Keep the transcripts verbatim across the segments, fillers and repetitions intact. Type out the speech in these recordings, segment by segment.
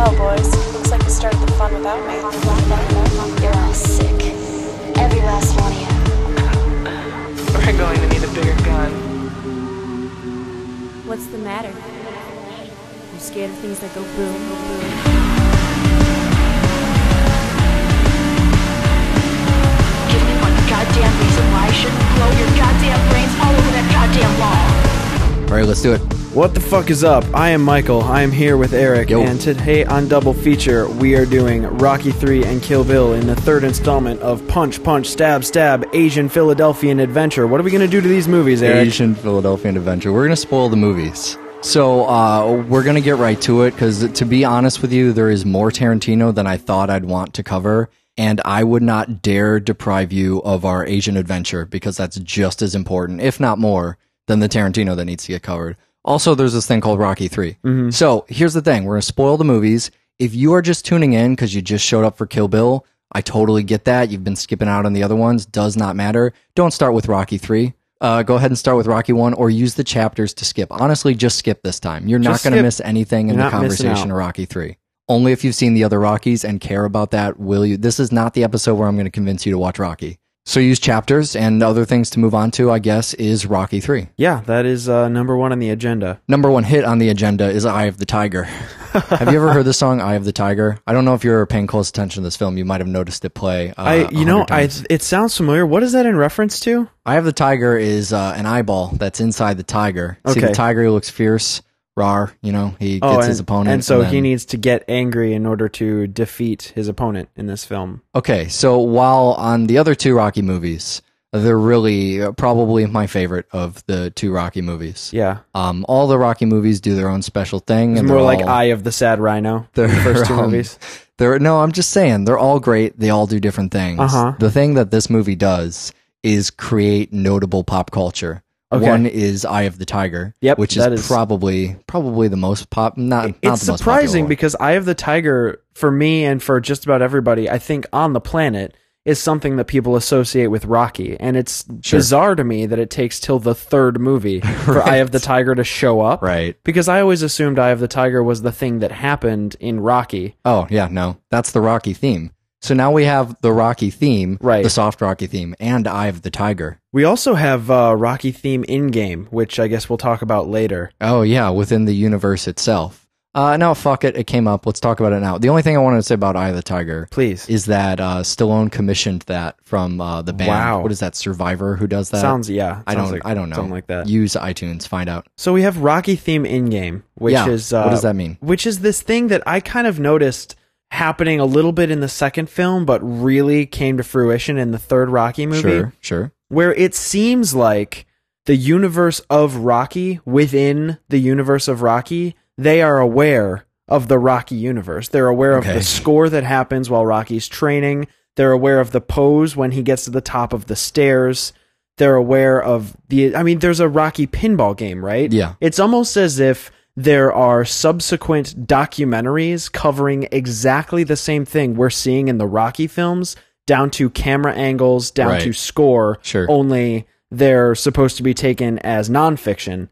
Well, boys, looks like you started the fun without me. You're all sick. Every last one of you. We're going to need a bigger gun. What's the matter? You scared of things that go boom, boom, boom? Give me one goddamn reason why I shouldn't blow your goddamn brains all over that goddamn wall. All right, let's do it. What the fuck is up? I am Michael. I am here with Eric, Yo. and today on Double Feature, we are doing Rocky three and Kill Bill in the third installment of Punch, Punch, Stab, Stab, Asian Philadelphian Adventure. What are we going to do to these movies, Eric? Asian Philadelphian Adventure. We're going to spoil the movies. So uh, we're going to get right to it, because to be honest with you, there is more Tarantino than I thought I'd want to cover, and I would not dare deprive you of our Asian adventure, because that's just as important, if not more, than the Tarantino that needs to get covered. Also, there's this thing called Rocky three. Mm-hmm. So here's the thing. We're going to spoil the movies. If you are just tuning in because you just showed up for Kill Bill, I totally get that. You've been skipping out on the other ones. Does not matter. Don't start with Rocky three. Uh, go ahead and start with Rocky one, or use the chapters to skip. Honestly, just skip this time. You're not going to miss anything in You're the not missing conversation out. of Rocky three. Only if you've seen the other Rockies and care about that will you. This is not the episode where I'm going to convince you to watch Rocky. So use chapters, and other things to move on to, I guess, is Rocky three. Yeah, that is uh, number one on the agenda. Number one hit on the agenda is Eye of the Tiger. Have you ever heard the song Eye of the Tiger? I don't know if you're paying close attention to this film. You might have noticed it play. Uh, I, you know, I times. it sounds familiar. What is that in reference to? Eye of the Tiger is uh, an eyeball that's inside the tiger. See, Okay. the tiger looks fierce, rawr, you know, he gets Oh, and, his opponent. and so then- he needs to get angry in order to defeat his opponent in this film. Okay, so while on the other two Rocky movies, they're really uh, probably my favorite of the two Rocky movies. Yeah. Um, all the Rocky movies do their own special thing. It's and more they're like all- Eye of the Sad Rhino, the They're, first two um, movies. They're no, I'm just saying they're all great. They all do different things. Uh-huh. The thing that this movie does is create notable pop culture. Okay. One is Eye of the Tiger, Yep, which is, that is- probably probably the most pop. Not, not It's the most popular surprising one. because Eye of the Tiger, for me and for just about everybody, I think on the planet, is something that people associate with Rocky. And it's Sure. bizarre to me that it takes till the third movie for Eye of the Tiger to show up. Right. Because I always assumed Eye of the Tiger was the thing that happened in Rocky. Oh yeah, no, that's the Rocky theme. So now we have the Rocky theme, Right. the soft Rocky theme, and Eye of the Tiger. We also have uh, Rocky theme in-game, which I guess we'll talk about later. Oh yeah, within the universe itself. Uh, no, fuck it. It came up. Let's talk about it now. The only thing I wanted to say about Eye of the Tiger, Please. is that uh, Stallone commissioned that from uh, the band. Wow. What is that? Survivor? Who does that? Sounds, yeah. I sounds don't. like I don't know. Something like that. Use iTunes. Find out. So we have Rocky theme in-game, which Yeah, is... Uh, what does that mean? Which is this thing that I kind of noticed happening a little bit in the second film, but really came to fruition in the third Rocky movie, Sure. Sure. where it seems like the universe of Rocky, within the universe of Rocky, they are aware of the Rocky universe. They're aware of Okay. the score that happens while Rocky's training. They're aware of the pose when he gets to the top of the stairs. They're aware of the... I mean, there's a Rocky pinball game, right? Yeah. It's almost as if there are subsequent documentaries covering exactly the same thing we're seeing in the Rocky films, down to camera angles, down Right. to score. Sure. Only they're supposed to be taken as nonfiction,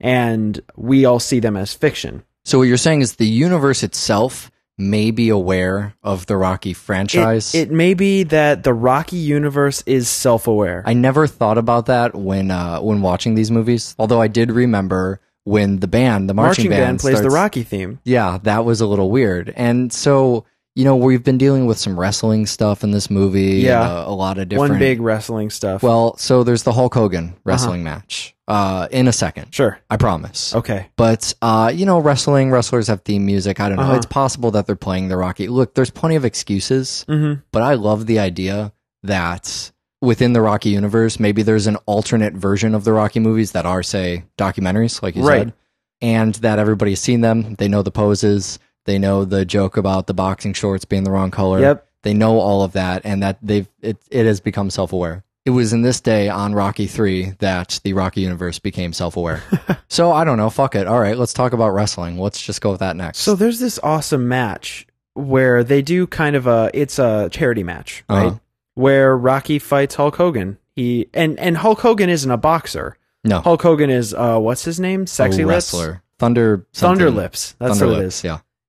and we all see them as fiction. So what you're saying is the universe itself may be aware of the Rocky franchise. It, it may be that the Rocky universe is self-aware. I never thought about that when uh, when watching these movies. Although I did remember when the band, the marching, Marching band plays the starts- Rocky theme. Yeah, that was a little weird. And so, you know, we've been dealing with some wrestling stuff in this movie. Yeah. and, uh, a lot of different. One big wrestling stuff. Well, so there's the Hulk Hogan wrestling match. Uh, in a second, sure. I promise. Okay. But uh, you know, wrestling wrestlers have theme music. I don't know. Uh-huh. It's possible that they're playing the Rocky. Look, there's plenty of excuses, Mm-hmm. but I love the idea that within the Rocky universe, maybe there's an alternate version of the Rocky movies that are, say, documentaries, like you Right. said, and that everybody's seen them. They know the poses. They know the joke about the boxing shorts being the wrong color. Yep. They know all of that, and that they've it, it has become self-aware. It was in this day on Rocky three that the Rocky universe became self-aware. So I don't know. Fuck it. All right, let's talk about wrestling. Let's just go with that next. So there's this awesome match where they do kind of a, it's a charity match, right? Uh-huh. Where Rocky fights Hulk Hogan. He and and Hulk Hogan isn't a boxer. no, Hulk Hogan is uh what's his name? Sexy a Lips? wrestler. Thunder. something. Thunder Lips. That's Thunder what it Lips, is. Yeah.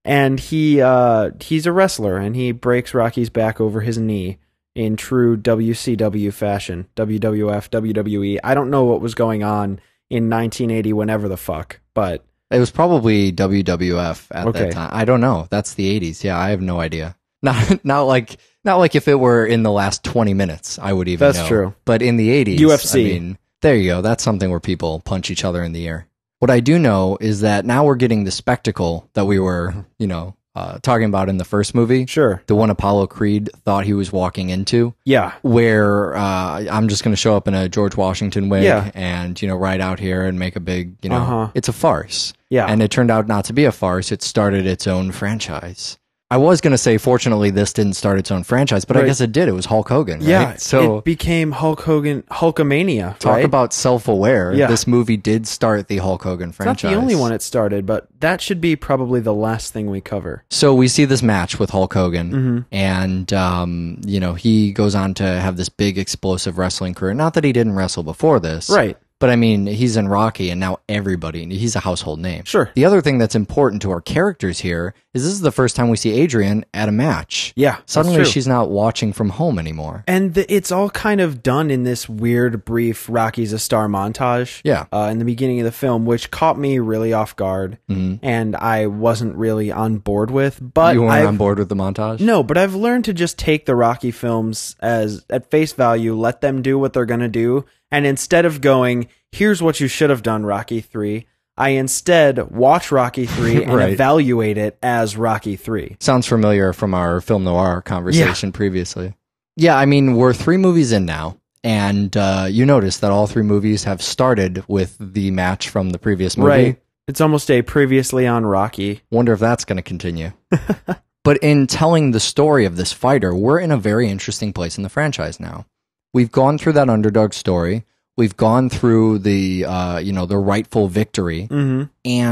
And he uh, he's a wrestler, and he breaks Rocky's back over his knee in true W C W fashion. W W F, W W E. I don't know what was going on in nineteen eighty, whenever the fuck, but... It was probably W W F at Okay. that time. I don't know. That's the eighties. Yeah, I have no idea. Not not like not like if it were in the last twenty minutes, I would even That's know. true. But in the eighties, U F C. I mean, there you go. That's something where people punch each other in the ear. What I do know is that now we're getting the spectacle that we were, you know, uh, talking about in the first movie. Sure. The one Apollo Creed thought he was walking into. Yeah. Where uh, I'm just going to show up in a George Washington wig Yeah. and, you know, ride out here and make a big, you know, Uh-huh. it's a farce. Yeah. And it turned out not to be a farce. It started its own franchise. I was going to say, fortunately, this didn't start its own franchise, but I Right. guess it did. It was Hulk Hogan, right? Yeah, So it became Hulk Hogan, Hulkamania, talk right? about self-aware. Yeah. This movie did start the Hulk Hogan It's not franchise. the only one it started, but that should be probably the last thing we cover. So we see this match with Hulk Hogan, Mm-hmm. and um, you know, he goes on to have this big explosive wrestling career. Not that he didn't wrestle before this, Right. But I mean, he's in Rocky, and now everybody, he's a household name. Sure. The other thing that's important to our characters here is this is the first time we see Adrian at a match. Yeah, that's Suddenly true. she's not watching from home anymore. And the, it's all kind of done in this weird, brief Rocky's a Star montage. Yeah. Uh, in the beginning of the film, which caught me really off guard, Mhm. and I wasn't really on board with. But You weren't I've, on board with the montage? No, but I've learned to just take the Rocky films as at face value, let them do what they're going to do, and instead of going, here's what you should have done, Rocky three, I instead watch Rocky three and Right. evaluate it as Rocky three. Sounds familiar from our film noir conversation previously. Yeah, I mean, we're three movies in now, and uh, you notice that all three movies have started with the match from the previous movie. Right. It's almost a previously on Rocky. Wonder if that's going to continue. But in telling the story of this fighter, we're in a very interesting place in the franchise now. We've gone through that underdog story. We've gone through the, uh, you know, the rightful victory Mm-hmm.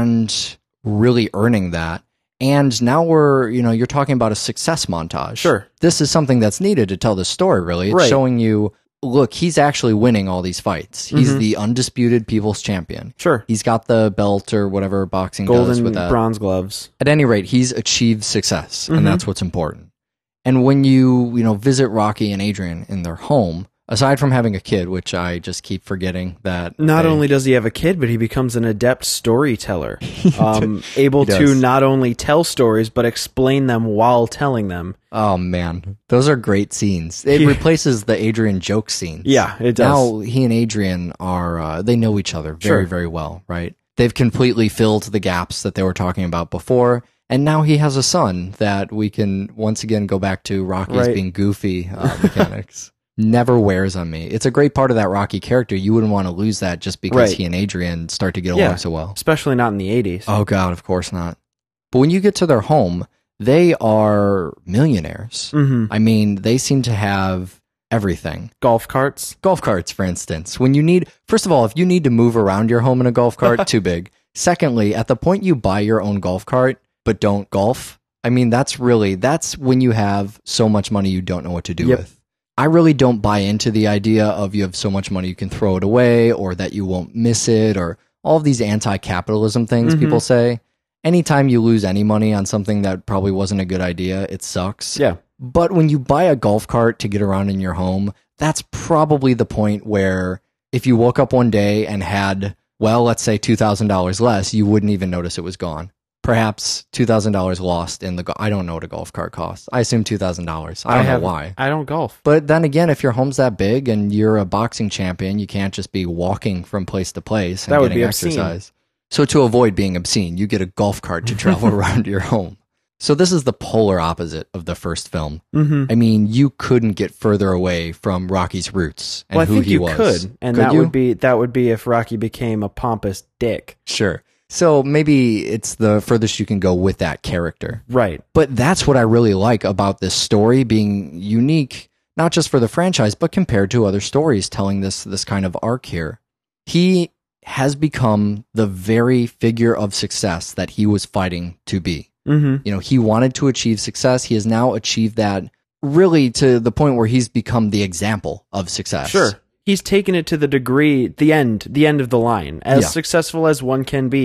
and really earning that. And now we're, you know, you're talking about a success montage. Sure. This is something that's needed to tell the story, really. It's Right. showing you, look, he's actually winning all these fights. He's Mhm. the undisputed people's champion. Sure. He's got the belt or whatever boxing does Golden with that. bronze gloves. At any rate, he's achieved success, Mhm. and that's what's important. And when you, you know, visit Rocky and Adrian in their home, aside from having a kid, which I just keep forgetting that Not they- only does he have a kid, but he becomes an adept storyteller, um, able He to does. not only tell stories but explain them while telling them. Oh man, those are great scenes. It Yeah. replaces the Adrian joke scenes. Yeah, it does. Now he and Adrian are uh, they know each other very Sure. very well, right? They've completely filled the gaps that they were talking about before, and now he has a son that we can once again go back to Rocky's Right. being goofy uh, mechanics. Never wears on me. It's a great part of that Rocky character. You wouldn't want to lose that just because Right. he and Adrian start to get Yeah. along so well. Especially not in the eighties. Oh God, of course not. But when you get to their home, they are millionaires. Mm-hmm. I mean, they seem to have everything. Golf carts. Golf carts, for instance. When you need, first of all, if you need to move around your home in a golf cart, too big. Secondly, at the point you buy your own golf cart, but don't golf, I mean, that's really, that's when you have so much money you don't know what to do Yep. with. I really don't buy into the idea of you have so much money you can throw it away or that you won't miss it or all of these anti-capitalism things Mhm. people say. Anytime you lose any money on something that probably wasn't a good idea, it sucks. Yeah. But when you buy a golf cart to get around in your home, that's probably the point where if you woke up one day and had, well, let's say two thousand dollars less, you wouldn't even notice it was gone. Perhaps two thousand dollars lost in the, go- I don't know what a golf cart costs. I assume two thousand dollars. I don't have, know why. I don't golf. But then again, if your home's that big and you're a boxing champion, you can't just be walking from place to place and That would getting be obscene. exercise. So to avoid being obscene, you get a golf cart to travel around your home. So this is the polar opposite of the first film. Mm-hmm. I mean, you couldn't get further away from Rocky's roots and Well, I who think he you was. could, and Could that you? would be that would be if Rocky became a pompous dick. Sure. So maybe it's the furthest you can go with that character. Right. But that's what I really like about this story being unique, not just for the franchise, but compared to other stories telling this this kind of arc here. He has become the very figure of success that he was fighting to be. Mm-hmm. You know, he wanted to achieve success. He has now achieved that really to the point where he's become the example of success. Sure. He's taken it to the degree, the end, the end of the line. As Yeah. successful as one can be,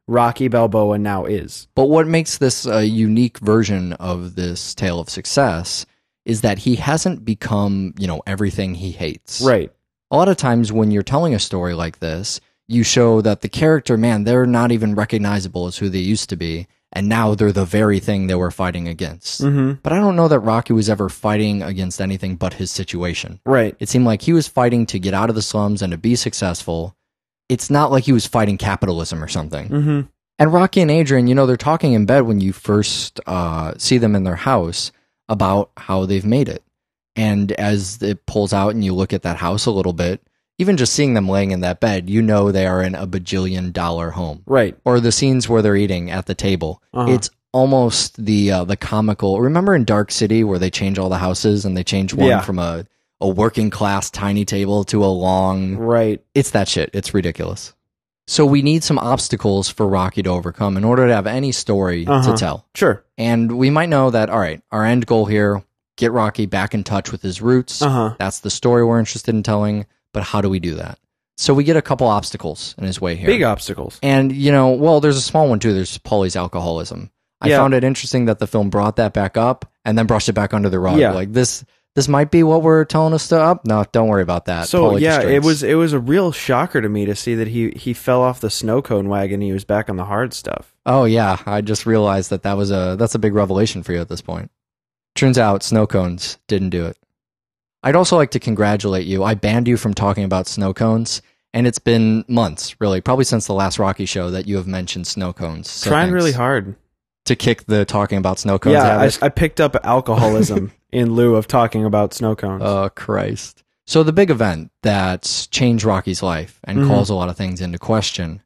Rocky Balboa now is. But what makes this a unique version of this tale of success is that he hasn't become, you know, everything he hates. Right. A lot of times when you're telling a story like this, you show that the character, man, they're not even recognizable as who they used to be, and now they're the very thing they were fighting against. Mm-hmm. But I don't know that Rocky was ever fighting against anything but his situation. Right. It seemed like he was fighting to get out of the slums and to be successful. It's not like he was fighting capitalism or something. Mm-hmm. And Rocky and Adrian, you know, they're talking in bed when you first uh, see them in their house about how they've made it. And as it pulls out and you look at that house a little bit, even just seeing them laying in that bed, you know they are in a bajillion dollar home. Right. Or the scenes where they're eating at the table. Uh-huh. It's almost the uh, the comical. Remember in Dark City where they change all the houses and they change one Yeah. from a, a working class tiny table to a long... Right. It's that shit. It's ridiculous. So we need some obstacles for Rocky to overcome in order to have any story Uh-huh. to tell. Sure. And we might know that, all right, our end goal here, get Rocky back in touch with his roots. Uh-huh. That's the story we're interested in telling. But how do we do that? So we get a couple obstacles in his way here. Big obstacles. And, you know, well, there's a small one too. There's Paulie's alcoholism. I Yeah. found it interesting that the film brought that back up and then brushed it back under the rug. Yeah. Like this this might be what we're telling us to up. No, don't worry about that. So Paulie yeah, just it drinks. was it was a real shocker to me to see that he he fell off the snow cone wagon. He was back on the hard stuff. Oh yeah, I just realized that that was a that's a big revelation for you at this point. Turns out snow cones didn't do it. I'd also like to congratulate you. I banned you from talking about snow cones, and it's been months, really, probably since the last Rocky show that you have mentioned snow cones. So Trying thanks. really hard. to kick the talking about snow cones Yeah, I, habit. I picked up alcoholism in lieu of talking about snow cones. Oh, Christ. So the big event that's changed Rocky's life and Mhm. calls a lot of things into question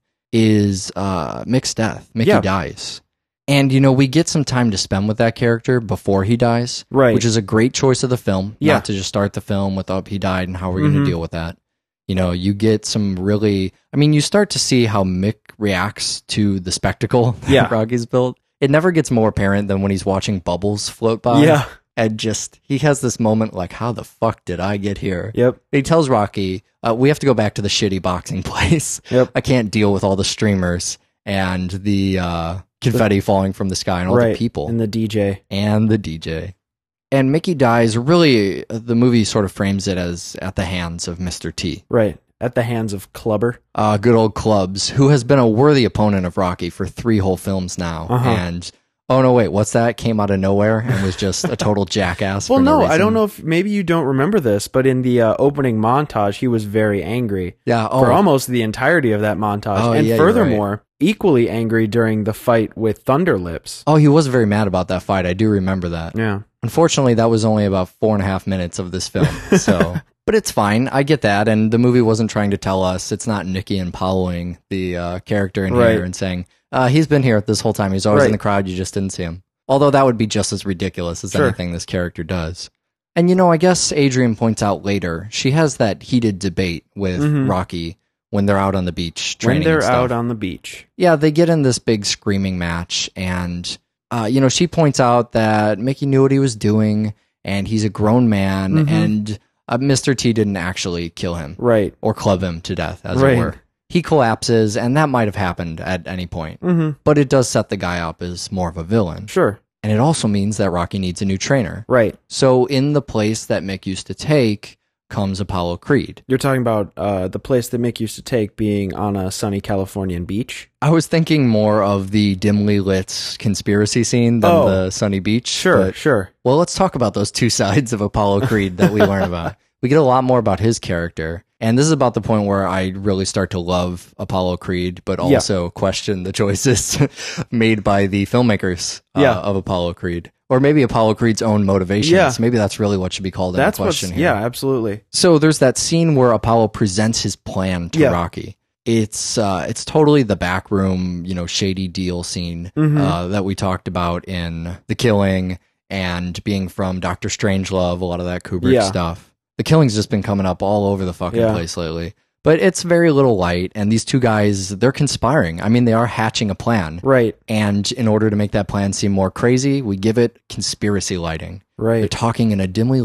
is uh, Mick's death. Mickey Yeah. dies. And, you know, we get some time to spend with that character before he dies. Right. Which is a great choice of the film. Yeah. Not to just start the film with, oh, he died and how we're going Mhm. to deal with that. You know, you get some really... I mean, you start to see how Mick reacts to the spectacle that Yeah. Rocky's built. It never gets more apparent than when he's watching bubbles float by. Yeah. And just, he has this moment like, how the fuck did I get here? Yep. He tells Rocky, uh, we have to go back to the shitty boxing place. Yep. I can't deal with all the streamers and the uh, confetti falling from the sky and all right. the people And the D J. and the D J. And Mickey dies, really, the movie sort of frames it as at the hands of Mister T. Right. At the hands of Clubber. Uh, good old Clubs, who has been a worthy opponent of Rocky for three whole films now. Uh-huh. And, oh no, wait, what's that? Came out of nowhere and was just a total jackass. Well, for no, no, reason. I don't know if maybe you don't remember this, but in the uh, opening montage, he was very angry Yeah, oh, for almost the entirety of that montage. Oh, and yeah, you're furthermore, equally angry during the fight with Thunder Lips. oh, he was very mad about that fight. I do remember that. Yeah. Unfortunately, that was only about four and a half minutes of this film. So, but it's fine. I get that. And the movie wasn't trying to tell us. It's not Nicky and Pauling, the uh, character in Right. here, and saying, uh, he's been here this whole time. He's always in Right. the crowd. You just didn't see him. Although that would be just as ridiculous as Sure. anything this character does. And, you know, I guess Adrian points out later, she has that heated debate with Mhm. Rocky when they're out on the beach When training they're and stuff. out on the beach. Yeah, they get in this big screaming match, and uh, you know, she points out that Mickey knew what he was doing, and he's a grown man, Mhm. and uh, Mister T didn't actually kill him Right. or club him to death, as Right. it were. He collapses, and that might have happened at any point, Mm-hmm. but it does set the guy up as more of a villain, Sure. and it also means that Rocky needs a new trainer. Right. So, in the place that Mick used to take comes Apollo Creed. You're talking about uh, the place that Mick used to take being on a sunny Californian beach. I was thinking more of the dimly lit conspiracy scene than Oh. the sunny beach. Sure, but- sure. Well, let's talk about those two sides of Apollo Creed that we learn about. We get a lot more about his character. And this is about the point where I really start to love Apollo Creed, but Yeah. also question the choices made by the filmmakers uh, Yeah. of Apollo Creed. Or maybe Apollo Creed's own motivations. Yeah. Maybe that's really what should be called into That's what's, question here. yeah, absolutely. So there's that scene where Apollo presents his plan to Yeah. Rocky. It's uh, it's totally the backroom, you know, shady deal scene Mhm. uh, that we talked about in The Killing and being from Doctor Strangelove, a lot of that Kubrick Yeah. stuff. The Killing's just been coming up all over the fucking Yeah. place lately. But it's very little light, and these two guys, they're conspiring. I mean, they are hatching a plan. Right, And in order to make that plan seem more crazy, we give it conspiracy lighting. They're right. talking in a dimly lit.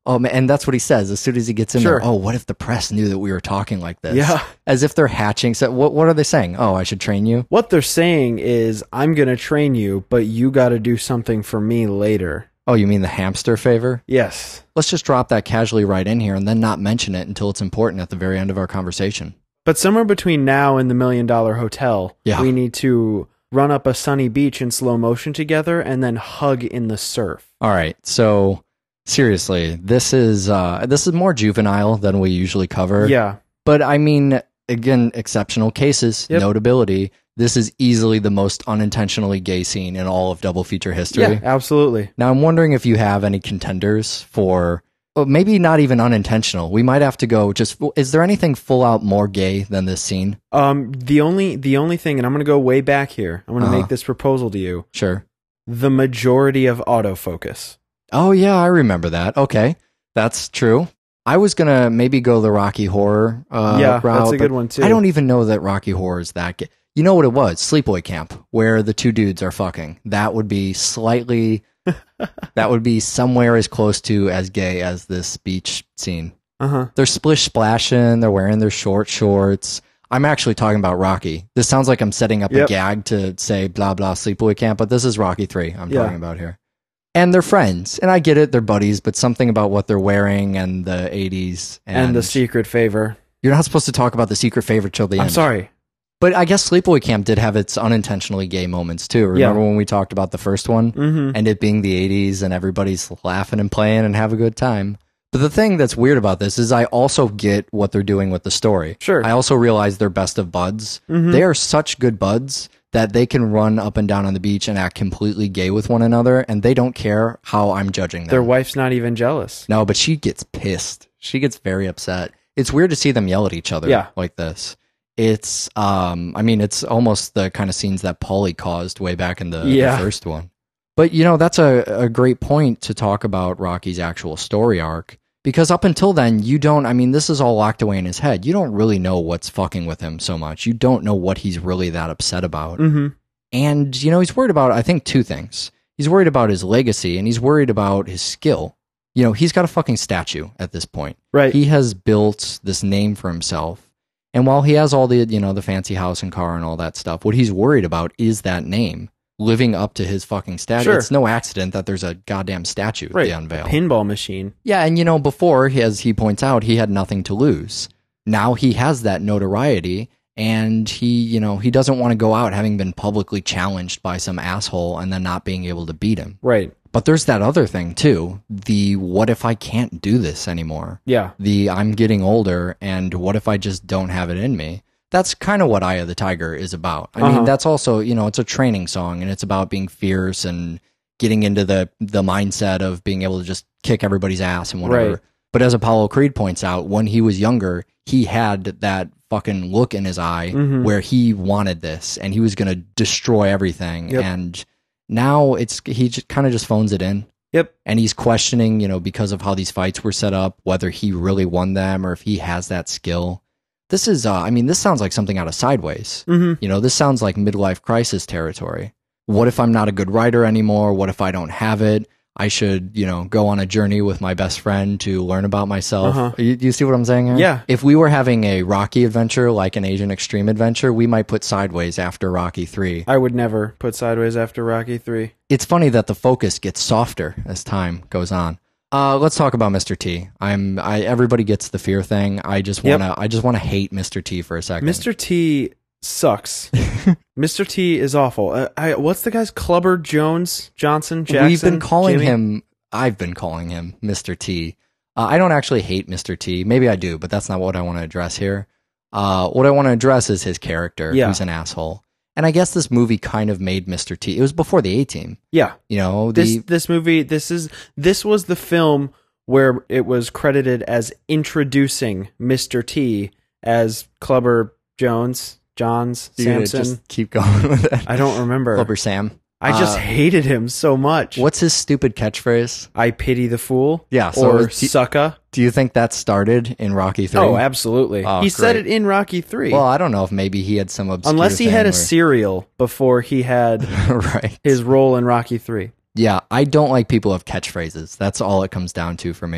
Oh man, and that's what he says as soon as he gets in Sure. there. Oh, what if the press knew that we were talking like this? Yeah. As if they're hatching. So what what are they saying? Oh, I should train you? What they're saying is, I'm going to train you, but you got to do something for me later. Oh, you mean the hamster favor? Yes. Let's just drop that casually right in here and then not mention it until it's important at the very end of our conversation. But somewhere between now and the Million Dollar Hotel, Yeah. we need to run up a sunny beach in slow motion together and then hug in the surf. All right. So seriously, this is uh this is more juvenile than we usually cover. Yeah. But I mean, again, exceptional cases, Yep. notability. This is easily the most unintentionally gay scene in all of double feature history. Yeah, absolutely. Now, I'm wondering if you have any contenders for, well, maybe not even unintentional. We might have to go just, is there anything full out more gay than this scene? Um, the only the only thing, and I'm going to go way back here. I'm going to Uh-huh. make this proposal to you. Sure. The majority of autofocus. Oh, yeah, I remember that. Okay. That's true. I was going to maybe go the Rocky Horror uh, Yeah, route. that's a good but one, too. I don't even know that Rocky Horror is that gay. You know what it was? Sleepaway Camp, where the two dudes are fucking. That would be slightly, that would be somewhere as close to as gay as this beach scene. Uh-huh. They're splish splashing. They're wearing their short shorts. I'm actually talking about Rocky. This sounds like I'm setting up Yep. a gag to say blah, blah, Sleepaway Camp, but this is Rocky three I'm Yeah. talking about here. And they're friends. And I get it. They're buddies, but something about what they're wearing and the eighties. And, And the secret favor. You're not supposed to talk about the secret favorite till the I'm end. sorry. But I guess Sleepaway Camp did have its unintentionally gay moments too. Remember Yeah. when we talked about the first one? Mm-hmm. And it being the eighties and everybody's laughing and playing and have a good time. But the thing that's weird about this is I also get what they're doing with the story. Sure. I also realize they're best of buds. Mhm. They are such good buds that they can run up and down on the beach and act completely gay with one another, and they don't care how I'm judging them. Their wife's not even jealous. No, but she gets pissed. She gets very upset. It's weird to see them yell at each other Yeah. like this. It's, um, I mean, it's almost the kind of scenes that Paulie caused way back in the, Yeah. the first one. But, you know, that's a, a great point to talk about Rocky's actual story arc. Because up until then, you don't, I mean, this is all locked away in his head. You don't really know what's fucking with him so much. You don't know what he's really that upset about. Mm-hmm. And, you know, he's worried about, I think, two things. He's worried about his legacy and he's worried about his skill. You know, he's got a fucking statue at this point. Right. He has built this name for himself. And while he has all the, you know, the fancy house and car and all that stuff, what he's worried about is that name living up to his fucking statue. Sure. It's no accident that there's a goddamn statue Right. they unveil. Pinball machine. Yeah, and you know, before, he- as he points out, he had nothing to lose. Now he has that notoriety, and he, you know, he doesn't want to go out having been publicly challenged by some asshole and then not being able to beat him. Right. But there's that other thing too. The what if I can't do this anymore? Yeah. The I'm getting older, and what if I just don't have it in me? That's kind of what Eye of the Tiger is about. I Uh-huh. mean, that's also, you know, it's a training song, and it's about being fierce and getting into the the mindset of being able to just kick everybody's ass and whatever. Right. But as Apollo Creed points out, when he was younger, he had that fucking look in his eye Mhm. where he wanted this, and he was going to destroy everything. Yep. And now it's he just kind of just phones it in. Yep. And he's questioning, you know, because of how these fights were set up, whether he really won them or if he has that skill. This is, uh, I mean, this sounds like something out of Sideways. Mm-hmm. You know, this sounds like midlife crisis territory. What if I'm not a good writer anymore? What if I don't have it? I should, you know, go on a journey with my best friend to learn about myself. Uh-huh. You, you see what I'm saying here? Yeah. If we were having a Rocky adventure, like an Asian Extreme adventure, we might put Sideways after Rocky three. I would never put Sideways after Rocky three. It's funny that the focus gets softer as time goes on. Uh, let's talk about Mister T. I'm, I, everybody gets the fear thing. I just Yep. wanna, I just wanna hate Mister T for a second. Mister T sucks. Mister T is awful. Uh, I, what's the guy's Clubber Jones Johnson Jackson? We've been calling Jimmy? him, I've been calling him Mister T. Uh, I don't actually hate Mister T. Maybe I do, but that's not what I want to address here. Uh, what I want to address is his character, Yeah. who's an asshole. And I guess this movie kind of made Mister T. It was before the A-Team. Yeah. You know, This the, this movie this is this was the film where it was credited as introducing Mister T as Clubber Jones, Johns, you're gonna Samson. just keep going with it. I don't remember. Clubber Sam. I just Uh, hated him so much. What's his stupid catchphrase? I pity the fool. Yeah, so or it's- sucka. Do you think that started in Rocky three? Oh, absolutely. Oh, he said great. it in Rocky three. Well, I don't know if maybe he had some obscure Unless he had a thing cereal before he had where- right. his role in Rocky three. Yeah, I don't like people who have catchphrases. That's all it comes down to for me.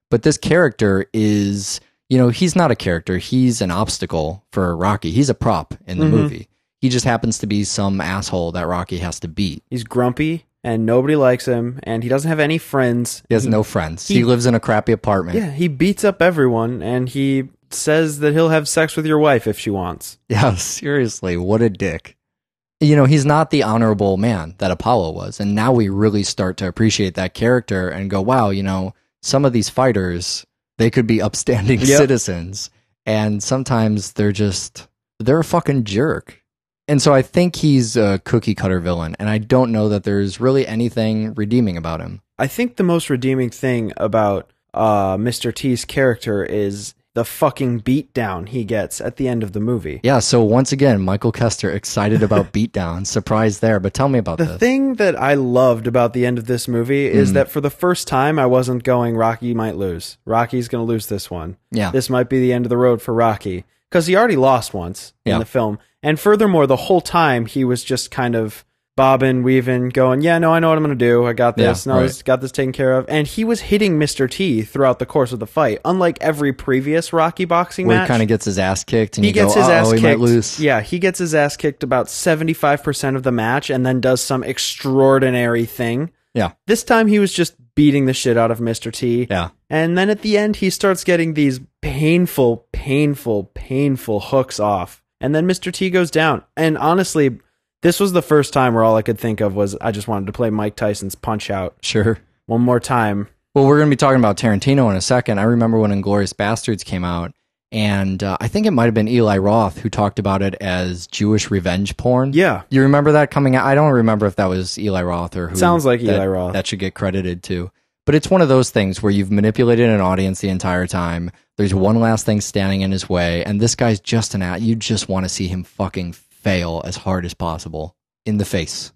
But this character is, you know, he's not a character. He's an obstacle for Rocky. He's a prop in the Mhm. movie. He just happens to be some asshole that Rocky has to beat. He's grumpy and nobody likes him, and he doesn't have any friends. He has no friends. He, he- lives in a crappy apartment. Yeah, he beats up everyone, and he says that he'll have sex with your wife if she wants. Yeah, seriously, what a dick. You know, he's not the honorable man that Apollo was. And now we really start to appreciate that character and go, wow, you know, some of these fighters, they could be upstanding Yep. citizens. And sometimes they're just, they're a fucking jerk. And so I think he's a cookie cutter villain. And I don't know that there's really anything redeeming about him. I think the most redeeming thing about uh, Mister T's character is the fucking beatdown he gets at the end of the movie. Yeah, so once again, Michael Kester excited about Beatdown. Surprise there, but tell me about The this. thing that I loved about the end of this movie is Mhm. that for the first time, I wasn't going, Rocky might lose. Rocky's going to lose this one. Yeah. This might be the end of the road for Rocky. Because he already lost once in Yeah. the film. And furthermore, the whole time, he was just kind of bobbing, weaving, going, yeah, no, I know what I'm going to do. I got this. Yeah, no, right. I got this taken care of. And he was hitting Mister T throughout the course of the fight. Unlike every previous Rocky boxing Where match. he kind of gets his ass kicked and He you gets go, his ass oh, he kicked. might lose. Yeah, he gets his ass kicked about seventy-five percent of the match and then does some extraordinary thing. Yeah. This time he was just beating the shit out of Mister T. Yeah. And then at the end he starts getting these painful, painful, painful hooks off. And then Mister T goes down. And honestly, this was the first time where all I could think of was I just wanted to play Mike Tyson's Punch Out Sure. one more time. Well, we're going to be talking about Tarantino in a second. I remember when Inglourious Bastards came out, and uh, I think it might have been Eli Roth who talked about it as Jewish revenge porn. Yeah. You remember that coming out? I don't remember if that was Eli Roth or who. Sounds like that, Eli Roth. That should get credited to. But it's one of those things where you've manipulated an audience the entire time. There's one last thing standing in his way, and this guy's just an at. You just want to see him fucking fail as hard as possible in the face.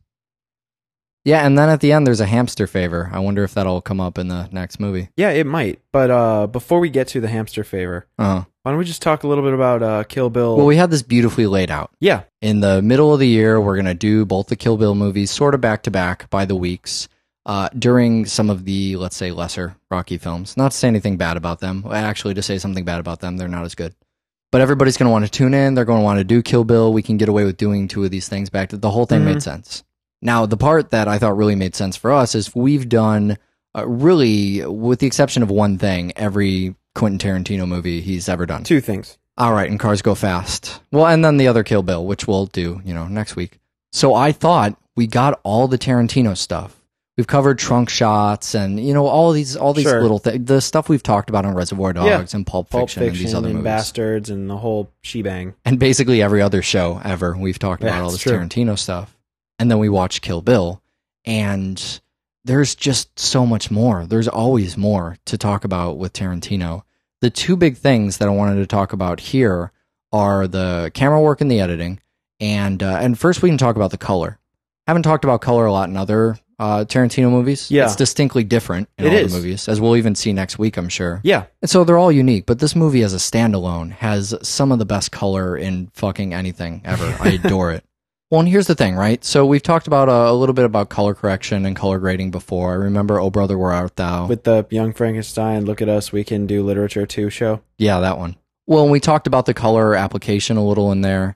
Yeah, and then at the end, there's a hamster favor. I wonder if that'll come up in the next movie. Yeah, it might. But uh, before we get to the hamster favor, Uh-huh. why don't we just talk a little bit about uh, Kill Bill? Well, we had this beautifully laid out. yeah. In the middle of the year, we're going to do both the Kill Bill movies sort of back to back by the weeks uh, during some of the, let's say, lesser Rocky films. Not to say anything bad about them. Actually, to say something bad about them, they're not as good. But everybody's going to want to tune in. They're going to want to do Kill Bill. We can get away with doing two of these things back to the whole thing Mhm. made sense. Now, the part that I thought really made sense for us is we've done uh, really, with the exception of one thing, every Quentin Tarantino movie he's ever done. Two things. All right, and Cars Go Fast. Well, and then the other Kill Bill, which we'll do, you know, next week. So I thought we got all the Tarantino stuff. We've covered Trunk Shots and, you know, all these all these Sure. little things. The stuff we've talked about on Reservoir Dogs Yeah. and Pulp Pulp Fiction, and these other and movies. Bastards and the whole shebang. And basically every other show ever, we've talked Yeah, about all it's this true. Tarantino stuff. And then we watched Kill Bill. And there's just so much more. There's always more to talk about with Tarantino. The two big things that I wanted to talk about here are the camera work and the editing. And uh, and first we can talk about the color. Haven't talked about color a lot in other uh, Tarantino movies. Yeah. It's distinctly different in It all is. the movies, as we'll even see next week, I'm sure. Yeah. And so they're all unique, but this movie as a standalone has some of the best color in fucking anything ever. I adore it. Well, and here's the thing, right? So we've talked about uh, a little bit about color correction and color grading before. I remember Oh Brother, Where Art Thou? With the Young Frankenstein, Look at Us, We Can Do Literature too show. Yeah, that one. Well, and we talked about the color application a little in there,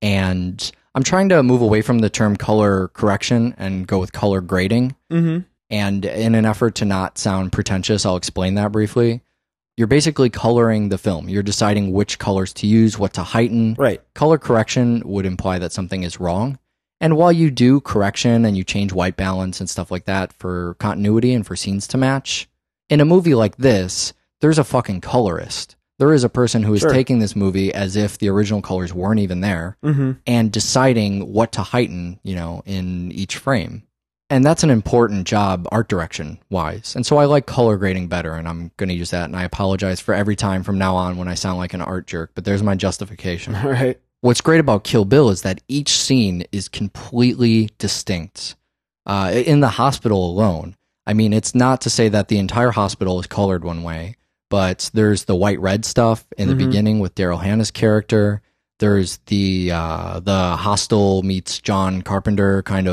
and I'm trying to move away from the term color correction and go with color grading. Mm-hmm. And in an effort to not sound pretentious, I'll explain that briefly. You're basically coloring the film. You're deciding which colors to use, what to heighten. Right. Color correction would imply that something is wrong. And while you do correction and you change white balance and stuff like that for continuity and for scenes to match, in a movie like this, there's a fucking colorist. There is a person who is Sure. taking this movie as if the original colors weren't even there Mm-hmm. and deciding what to heighten, you know, in each frame. And that's an important job art direction wise. And so I like color grading better, and I'm going to use that. And I apologize for every time from now on when I sound like an art jerk, but there's my justification. All right. What's great about Kill Bill is that each scene is completely distinct. Uh, in the hospital alone, I mean, it's not to say that the entire hospital is colored one way, but there's the white-red stuff in the Mhm. beginning with Daryl Hannah's character. There's the uh, the hostile meets John Carpenter kind of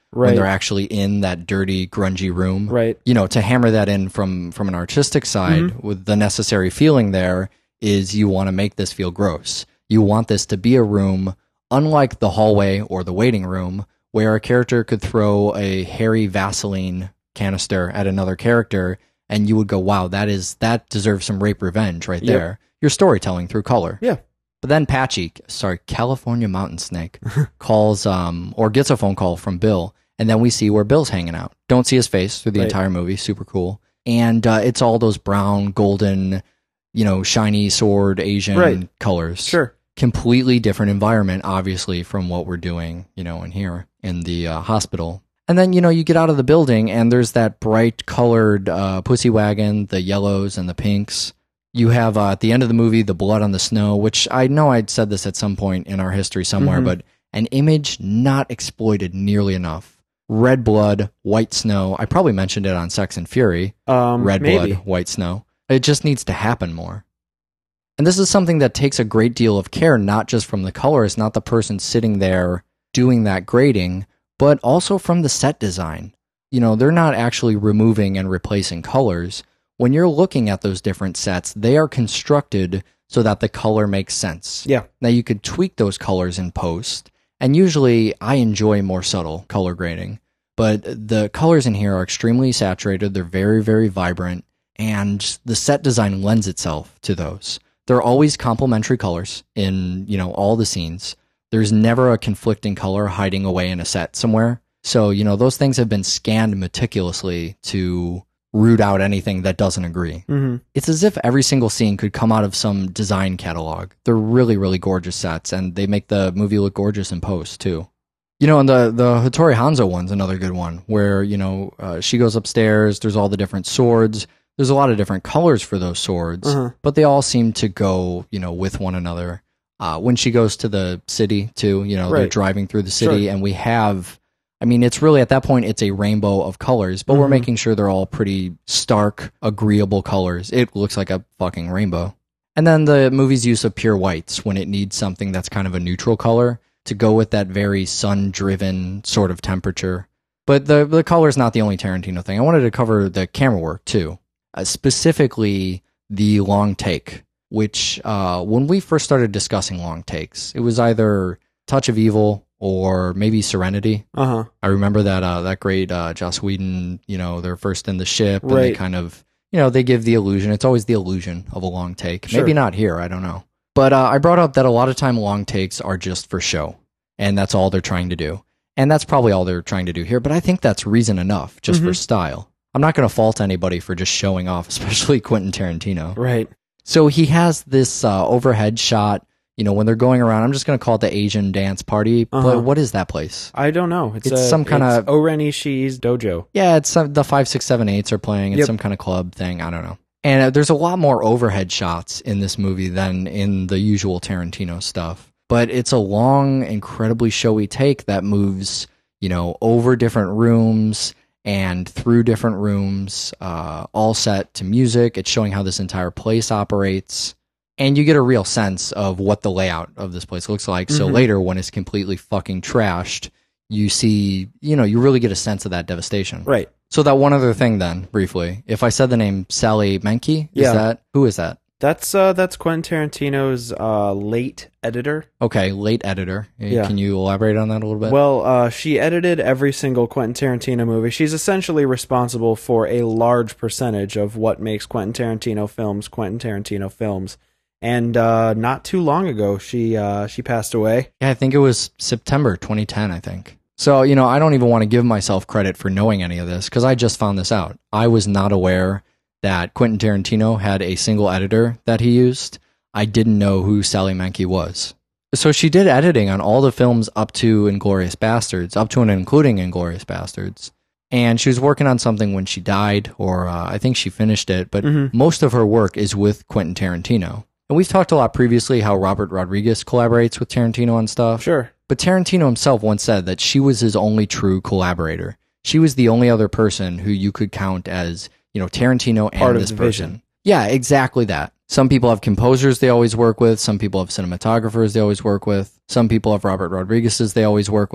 Right. when they're actually in that dirty, grungy room. Right. You know, to hammer that in from from an artistic side Mm-hmm. with the necessary feeling there is you want to make this feel gross. You want this to be a room unlike the hallway or the waiting room where a character could throw a hairy Vaseline canister at another character and you would go, wow, that is that deserves some rape revenge right Yep. there. You're storytelling through color. Yeah. But then Patchy, sorry, California Mountain Snake, calls um or gets a phone call from Bill, and then we see where Bill's hanging out. Don't see his face through the Right. entire movie. Super cool. And uh, it's all those brown, golden, you know, shiny sword Asian Right. colors. Sure. Completely different environment, obviously, from what we're doing, you know, in here in the uh, hospital. And then, you know, you get out of the building and there's that bright colored uh, pussy wagon, the yellows and the pinks. You have, uh, at the end of the movie, the blood on the snow, which I know I'd said this at some point in our history somewhere, Mhm. but an image not exploited nearly enough. Red blood, white snow. I probably mentioned it on Sex and Fury. Um, Red maybe. blood, white snow. It just needs to happen more. And this is something that takes a great deal of care, not just from the colorist, not the person sitting there doing that grading, but also from the set design. You know, they're not actually removing and replacing colors. When you're looking at those different sets, they are constructed so that the color makes sense. Yeah. Now, you could tweak those colors in post, and usually I enjoy more subtle color grading, but the colors in here are extremely saturated. They're very, very vibrant, and the set design lends itself to those. They're always complementary colors in, you know, all the scenes. There's never a conflicting color hiding away in a set somewhere. So, you know, those things have been scanned meticulously to root out anything that doesn't agree. Mm-hmm. It's as if every single scene could come out of some design catalog. They're really, really gorgeous sets, and they make the movie look gorgeous in post, too. You know, and the, the Hattori Hanzo one's another good one, where, you know, uh, she goes upstairs, there's all the different swords, there's a lot of different colors for those swords, Uh-huh. but they all seem to go, you know, with one another. Uh, when she goes to the city, too, you know, they're Right. driving through the city, Sure. and we have... I mean, it's really, at that point, it's a rainbow of colors, but we're Mhm. making sure they're all pretty stark, agreeable colors. It looks like a fucking rainbow. And then the movie's use of pure whites when it needs something that's kind of a neutral color to go with that very sun-driven sort of temperature. But the the color's not the only Tarantino thing. I wanted to cover the camera work, too. Uh, specifically, the long take, which, uh, when we first started discussing long takes, it was either Touch of Evil or maybe Serenity. Uh-huh. I remember that uh, that great uh, Joss Whedon, you know, they're first in the ship, and they Right. kind of, you know, they give the illusion. It's always the illusion of a long take. Sure. Maybe not here, I don't know. But uh, I brought up that a lot of time long takes are just for show, and that's all they're trying to do. And that's probably all they're trying to do here, but I think that's reason enough, just for Mhm. style. I'm not going to fault anybody for just showing off, especially Quentin Tarantino. Right. So he has this uh, overhead shot, you know, when they're going around. I'm just going to call it the Asian dance party, Uh-huh. but what is that place? I don't know. It's, It's a, some kinda- it's Oren Ishii's dojo. Yeah, it's some, the five, six, seven, eights are playing. It's Yep. some kind of club thing. I don't know. And uh, there's a lot more overhead shots in this movie than in the usual Tarantino stuff. But it's a long, incredibly showy take that moves, you know, over different rooms and through different rooms, uh, all set to music. It's showing how this entire place operates. And you get a real sense of what the layout of this place looks like. So Mhm. later, when it's completely fucking trashed, you see, you know, you really get a sense of that devastation. Right. So that one other thing then, briefly. If I said the name Sally Menke, is Yeah. that, who is that? That's uh that's Quentin Tarantino's uh late editor. Okay, late editor. Uh, Yeah. Can you elaborate on that a little bit? Well, uh, she edited every single Quentin Tarantino movie. She's essentially responsible for a large percentage of what makes Quentin Tarantino films Quentin Tarantino films. And uh, not too long ago, she uh, she passed away. yeah, I think it was September twenty ten, I think. So, you know, I don't even want to give myself credit for knowing any of this because I just found this out. I was not aware that Quentin Tarantino had a single editor that he used. I didn't know who Sally Menke was. So she did editing on all the films up to Inglourious Bastards, up to and including Inglourious Bastards. And she was working on something when she died, or uh, I think she finished it, but Mhm. most of her work is with Quentin Tarantino. And we've talked a lot previously how Robert Rodriguez collaborates with Tarantino on stuff. Sure. But Tarantino himself once said that she was his only true collaborator. She was the only other person who you could count as, you know, Tarantino and Part of this the person. vision. Yeah, exactly that. Some people have composers they always work with. Some people have cinematographers they always work with. Some people have Robert Rodriguez's they always work with.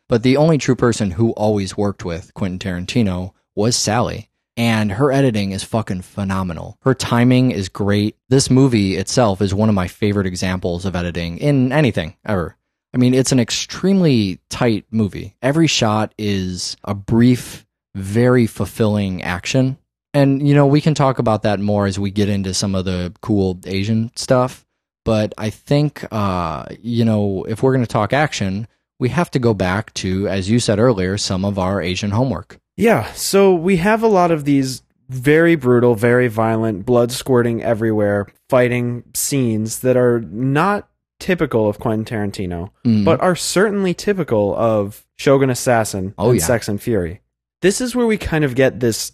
But the only true person who always worked with Quentin Tarantino was Sally. And her editing is fucking phenomenal. Her timing is great. This movie itself is one of my favorite examples of editing in anything ever. I mean, it's an extremely tight movie. Every shot is a brief, very fulfilling action. And, you know, we can talk about that more as we get into some of the cool Asian stuff. But I think, uh, you know, if we're going to talk action, we have to go back to, as you said earlier, some of our Asian homework. Yeah, so we have a lot of these very brutal, very violent, blood squirting everywhere, fighting scenes that are not typical of Quentin Tarantino, Mm. but are certainly typical of Shogun Assassin Oh, and yeah. Sex and Fury. This is where we kind of get this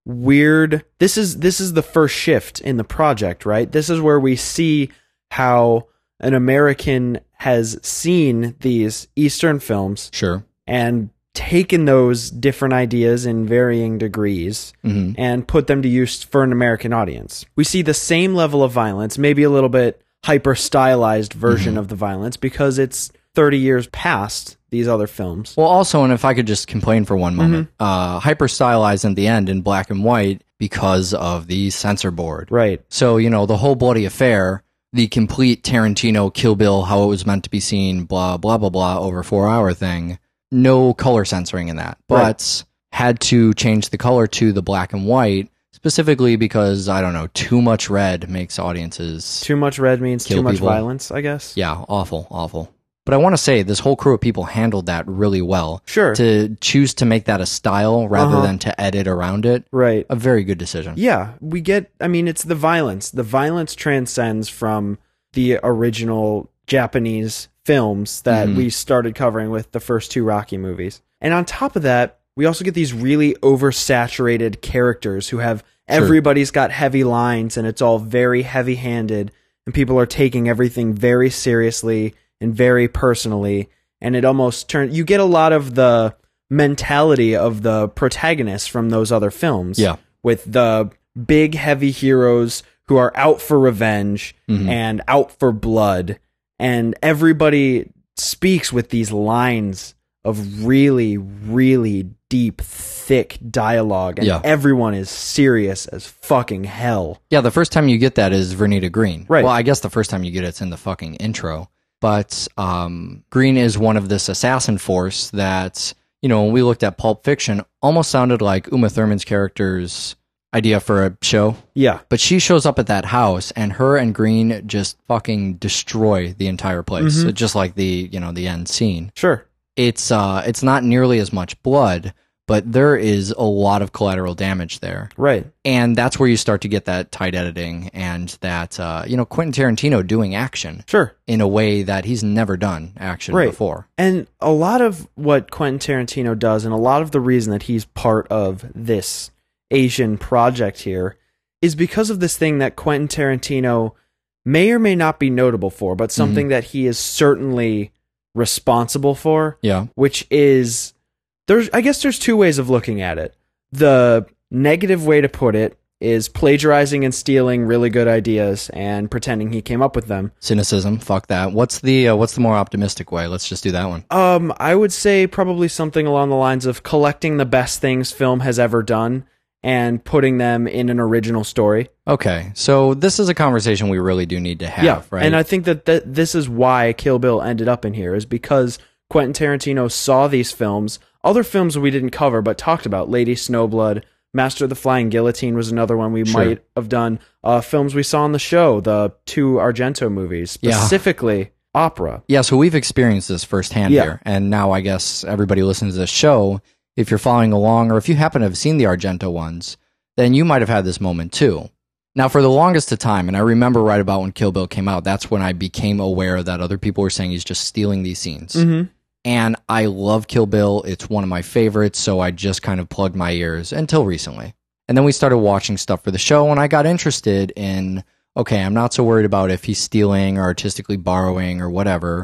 weird, this is this is the first shift in the project, right? This is where we see how an American has seen these Eastern films Sure. and taken those different ideas in varying degrees hmm and put them to use for an American audience. We see the same level of violence, maybe a little bit hyper stylized version Mhm. of the violence because it's thirty years past these other films. Well, also, and if I could just complain for one moment, Mm-hmm. uh, hyper stylized in the end in black and white because of the censor board. Right. So, you know, the whole bloody affair, the complete Tarantino Kill Bill, how it was meant to be seen, blah, blah, blah, blah, over four hour thing. No color censoring in that, but Right. had to change the color to the black and white specifically because, I don't know, too much red makes audiences, Too much red means Kill too much people. violence, I guess. yeah, awful, awful. But I want to say this whole crew of people handled that really well. Sure. To choose to make that a style rather Uh-huh. than to edit around it, Right. a very good decision. Yeah, we get, I mean, it's the violence. The violence transcends from the original Japanese films that Mhm. we started covering with the first two Rocky movies. And on top of that, we also get these really oversaturated characters who have, everybody's got heavy lines and it's all very heavy handed and people are taking everything very seriously and very personally. And it almost turns, you get a lot of the mentality of the protagonists from those other films Yeah. with the big heavy heroes who are out for revenge Mhm. and out for blood, and everybody speaks with these lines of really really deep thick dialogue, and Yeah. everyone is serious as fucking hell. Yeah, the first time you get that is Vernita Green. Right. Well, I guess the first time you get it's in the fucking intro. But um, Green is one of this assassin force that, you know, when we looked at Pulp Fiction, almost sounded like Uma Thurman's character's idea for a show. Yeah. But she shows up at that house, and her and Green just fucking destroy the entire place, Mhm. just like the, you know, the end scene. Sure. It's uh, it's not nearly as much blood, but there is a lot of collateral damage there. Right. And that's where you start to get that tight editing and that, uh, you know, Quentin Tarantino doing action Sure. in a way that he's never done action Right. before. And a lot of what Quentin Tarantino does, and a lot of the reason that he's part of this Asian project here, is because of this thing that Quentin Tarantino may or may not be notable for, but something that he is certainly responsible for, Yeah. which is, there's, I guess there's two ways of looking at it. The negative way to put it is plagiarizing and stealing really good ideas and pretending he came up with them. Cynicism, fuck that. What's the uh, what's the more optimistic way? Let's just do that one. Um, I would say probably something along the lines of collecting the best things film has ever done and putting them in an original story. Okay, so this is a conversation we really do need to have, right? And I think that th- this is why Kill Bill ended up in here, is because Quentin Tarantino saw these films, other films we didn't cover but talked about, Lady Snowblood, Master of the Flying Guillotine was another one we Sure. might have done, uh, films we saw on the show, the two Argento movies, Yeah. specifically opera. Yeah, so we've experienced this firsthand Yeah. here. And now I guess everybody listening to this show, if you're following along or if you happen to have seen the Argento ones, then you might have had this moment too. Now, for the longest of time, and I remember right about when Kill Bill came out, that's when I became aware that other people were saying he's just stealing these scenes. Mm-hmm. And I love Kill Bill. It's one of my favorites, so I just kind of plugged my ears until recently. And then we started watching stuff for the show, and I got interested in, okay, I'm not so worried about if he's stealing or artistically borrowing or whatever,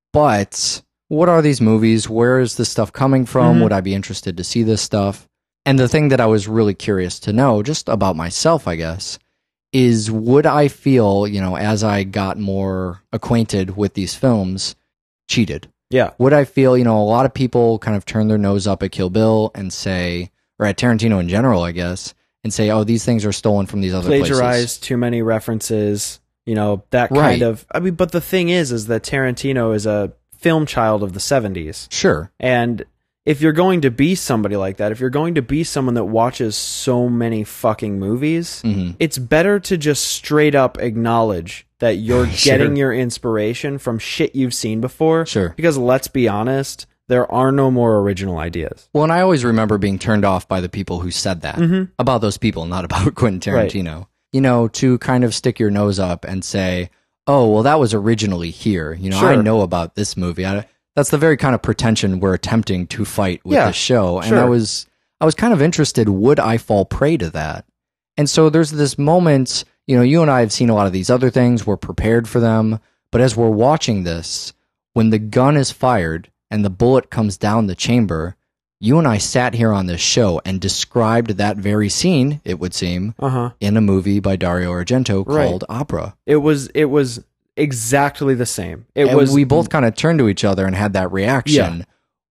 but what are these movies? Where is this stuff coming from? Mhm. Would I be interested to see this stuff? And the thing that I was really curious to know, just about myself, I guess, is would I feel, you know, as I got more acquainted with these films, cheated? Yeah. Would I feel, you know, a lot of people kind of turn their nose up at Kill Bill and say, or at Tarantino in general, I guess, and say, oh, these things are stolen from these other Plagiarized, places. too many references, you know, that kind Right. of, I mean, but the thing is, is that Tarantino is a film child of the seventies. Sure. And if you're going to be somebody like that, if you're going to be someone that watches so many fucking movies, Mhm. it's better to just straight up acknowledge that you're Sure. getting your inspiration from shit you've seen before. Sure. Because let's be honest, there are no more original ideas. Well, and I always remember being turned off by the people who said that Mhm. about those people, not about Quentin Right. Tarantino. You know, to kind of stick your nose up and say, oh, well, that was originally here. You know, I Sure. know about this movie. I, that's the very kind of pretension we're attempting to fight with Yeah, this show. And sure. I was, I was kind of interested, would I fall prey to that? And so there's this moment, you know, you and I have seen a lot of these other things. We're prepared for them. But as we're watching this, when the gun is fired and the bullet comes down the chamber, you and I sat here on this show and described that very scene, it would seem, Uh-huh. in a movie by Dario Argento Right. called Opera. It was it was exactly the same. It and was we both kind of turned to each other and had that reaction.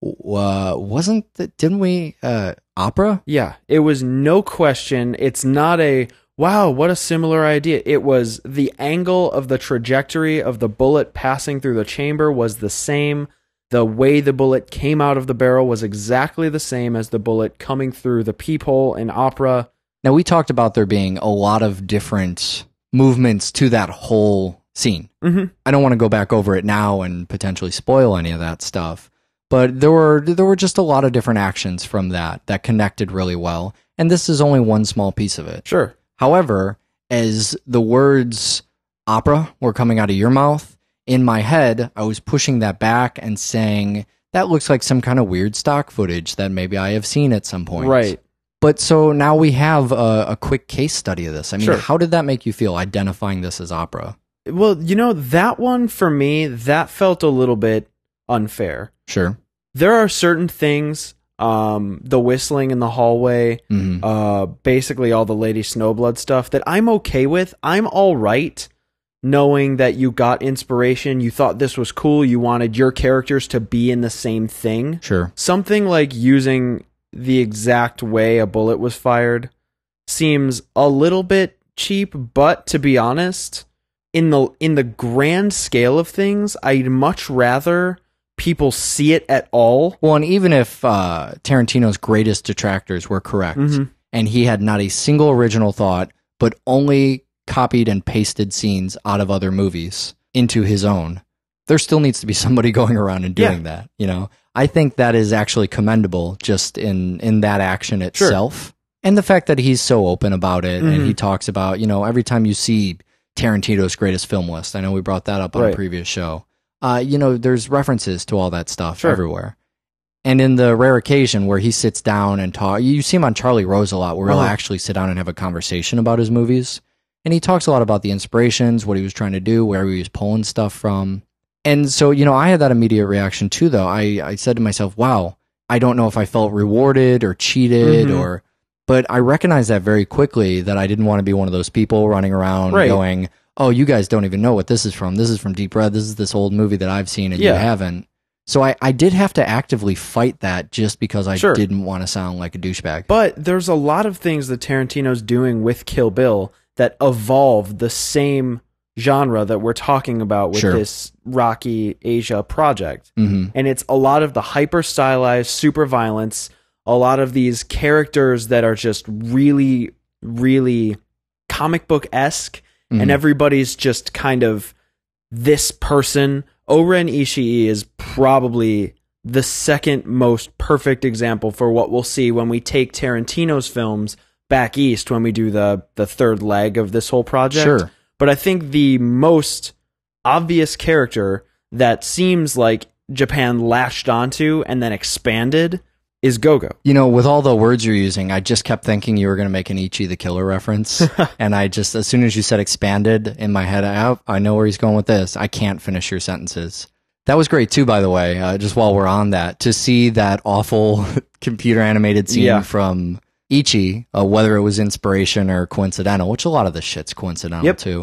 Uh, wasn't that, didn't we, uh, Opera? Yeah, it was no question. It's not a, wow, what a similar idea. It was the angle of the trajectory of the bullet passing through the chamber was the same. The way the bullet came out of the barrel was exactly the same as the bullet coming through the peephole in Opera. Now, we talked about there being a lot of different movements to that whole scene. Mm-hmm. I don't want to go back over it now and potentially spoil any of that stuff. But there were there were just a lot of different actions from that that connected really well. And this is only one small piece of it. Sure. However, as the words opera were coming out of your mouth, in my head, I was pushing that back and saying, that looks like some kind of weird stock footage that maybe I have seen at some point. Right. But so now we have a, a quick case study of this. I mean, Sure. how did that make you feel, identifying this as opera? Well, you know, that one for me, that felt a little bit unfair. Sure. There are certain things, um, the whistling in the hallway, Mhm. uh, basically all the Lady Snowblood stuff that I'm okay with. I'm all right knowing that you got inspiration, you thought this was cool, you wanted your characters to be in the same thing. Sure. Something like using the exact way a bullet was fired seems a little bit cheap, but to be honest, in the in the grand scale of things, I'd much rather people see it at all. Well, and even if uh, Tarantino's greatest detractors were correct, Mhm. and he had not a single original thought, but only copied and pasted scenes out of other movies into his own, there still needs to be somebody going around and doing Yeah. that. You know, I think that is actually commendable just in in that action itself, and the fact that he's so open about it, and Mhm. he talks about, you know, every time you see Tarantino's greatest film list. I know we brought that up on Right. a previous show. Uh, you know, there's references to all that stuff Sure. everywhere. And in the rare occasion where he sits down and talk, you see him on Charlie Rose a lot, where he'll Uh-huh. actually sit down and have a conversation about his movies. And he talks a lot about the inspirations, what he was trying to do, where he was pulling stuff from. And so, you know, I had that immediate reaction too, though. I, I said to myself, wow, I don't know if I felt rewarded or cheated Mhm. or, but I recognized that very quickly that I didn't want to be one of those people running around Right. going, oh, you guys don't even know what this is from. This is from Deep Red. This is this old movie that I've seen and Yeah. you haven't. So I, I did have to actively fight that just because I Sure. didn't want to sound like a douchebag. But there's a lot of things that Tarantino's doing with Kill Bill that evolve the same genre that we're talking about with Sure. this Rocky Asia project. hmm And it's a lot of the hyper stylized super violence, a lot of these characters that are just really, really comic book esque, Mhm. and everybody's just kind of this person. Oren Ishii is probably the second most perfect example for what we'll see when we take Tarantino's films back east when we do the the third leg of this whole project. Sure. But I think the most obvious character that seems like Japan latched onto and then expanded is Gogo. You know, with all the words you're using, I just kept thinking you were going to make an Ichi the Killer reference. And I just, as soon as you said expanded in my head, I, I know where he's going with this. I can't finish your sentences. That was great too, by the way, uh, just while we're on that, to see that awful computer animated scene Yeah. from Ichi, uh, whether it was inspiration or coincidental, which a lot of this shit's coincidental Yep. too.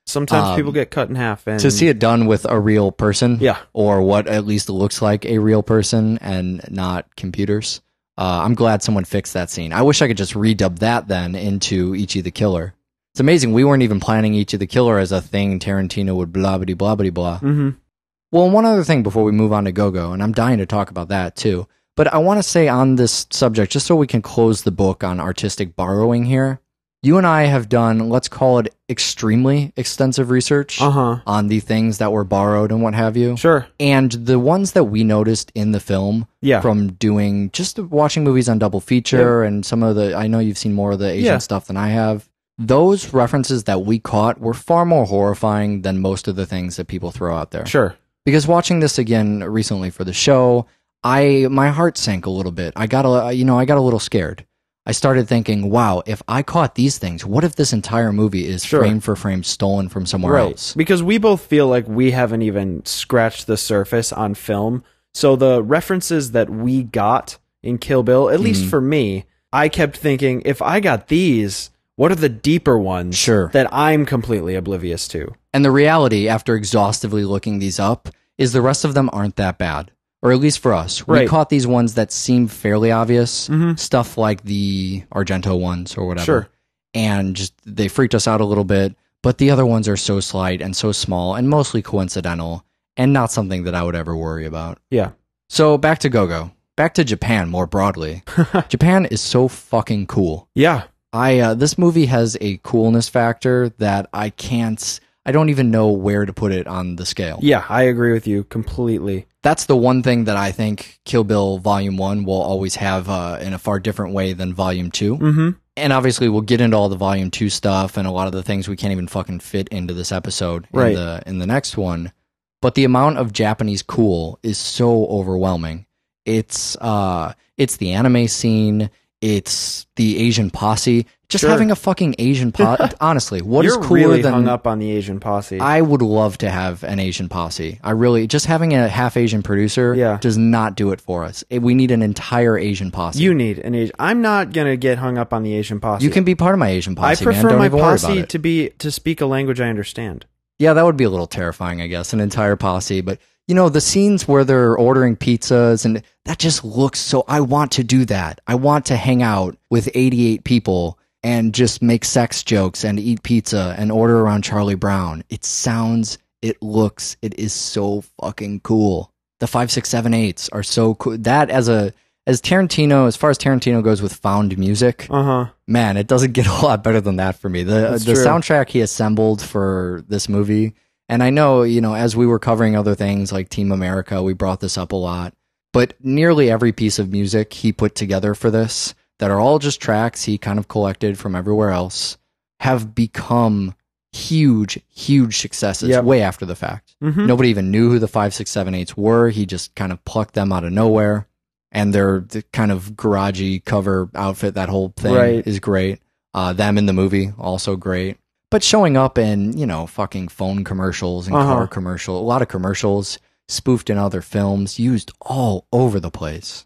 Sometimes Um, people get cut in half. And to see it done with a real person, Yeah. or what at least looks like a real person and not computers. Uh, I'm glad someone fixed that scene. I wish I could just redub that then into Ichi the Killer. It's amazing we weren't even planning Ichi the Killer as a thing Tarantino would blah blah blah blah blah. Mm-hmm. Well, one other thing before we move on to Go-Go, and I'm dying to talk about that too. But I want to say on this subject, just so we can close the book on artistic borrowing here, you and I have done, let's call it extremely extensive research Uh-huh. on the things that were borrowed and what have you. Sure. And the ones that we noticed in the film Yeah. from doing, just watching movies on double feature and some of the, I know you've seen more of the Asian Yeah. stuff than I have. Those references that we caught were far more horrifying than most of the things that people throw out there. Sure. Because watching this again recently for the show, I my heart sank a little bit. I got a you know I got a little scared. I started thinking, wow, if I caught these things, what if this entire movie is Sure. frame for frame stolen from somewhere Right. else? Because we both feel like we haven't even scratched the surface on film. So the references that we got in Kill Bill, at least Mhm. for me, I kept thinking, if I got these, what are the deeper ones Sure. that I'm completely oblivious to? And the reality, after exhaustively looking these up, is the rest of them aren't that bad. Or at least for us. We Right. caught these ones that seem fairly obvious. Mhm. Stuff like the Argento ones or whatever. Sure. And just they freaked us out a little bit. But the other ones are so slight and so small and mostly coincidental and not something that I would ever worry about. Yeah. So back to Go-Go. Back to Japan more broadly. Japan is so fucking cool. Yeah. I uh, this movie has a coolness factor that I can't I don't even know where to put it on the scale. Yeah, I agree with you completely. That's the one thing that I think Kill Bill Volume one will always have uh, in a far different way than Volume two. Mm-hmm. And obviously we'll get into all the Volume two stuff and a lot of the things we can't even fucking fit into this episode Right. in the in the next one. But the amount of Japanese cool is so overwhelming. It's uh it's the anime scene, it's the Asian posse. Just Sure. having a fucking Asian posse. Honestly, what is You're cooler really than hung up on the Asian posse. I would love to have an Asian posse. I really just having a half Asian producer Yeah. does not do it for us. It- we need an entire Asian posse. you need an Asian. I'm not gonna get hung up on the Asian posse. You can be part of my Asian I posse, man. prefer Don't my even worry about posse it. to be to speak a language I understand. Yeah, that would be a little terrifying, I guess, an entire posse. But, you know, the scenes where they're ordering pizzas, and that just looks so... I want to do that. I want to hang out with eighty-eight people and just make sex jokes and eat pizza and order around Charlie Brown. It sounds, it looks, it is so fucking cool. The five, six, seven, eights are so cool. That as a... As Tarantino, as far as Tarantino goes with found music, Uh huh. man, it doesn't get a lot better than that for me. The That's the true. soundtrack he assembled for this movie, and I know, you know, as we were covering other things like Team America, we brought this up a lot, but nearly every piece of music he put together for this, that are all just tracks he kind of collected from everywhere else, have become huge, huge successes Yep. way after the fact. Mhm. Nobody even knew who the five, six, seven, eights were. He just kind of plucked them out of nowhere. And their the kind of garagey cover outfit, that whole thing Right. is great. Uh, them in the movie, also great. But showing up in, you know, fucking phone commercials and Uh-huh. car commercials, a lot of commercials spoofed in other films, used all over the place.